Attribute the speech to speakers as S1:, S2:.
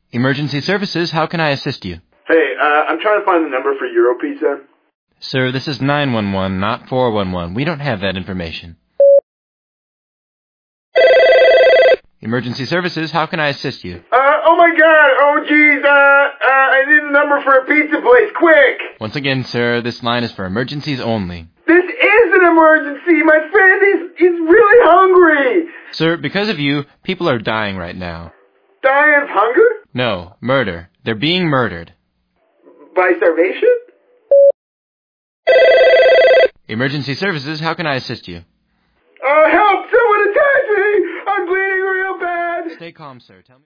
S1: Emergency services, how can I assist you?
S2: Hey, I'm trying to find the number for Euro Pizza.
S1: Sir, this is 911, not 411. We don't have that information. Emergency services, how can I assist you?
S2: Oh my god, oh jeez, I need a number for a pizza place, quick!
S1: Once again, sir, this line is for emergencies only.
S2: This is an emergency! My friend is really hungry!
S1: Sir, because of you, people are dying right now.
S2: Dying of hunger?
S1: No, murder. They're being murdered.
S2: By starvation?
S1: Emergency services, how can I assist you?
S2: Help! Someone attack me! I'm bleeding real bad!
S1: Stay calm, sir. Tell me.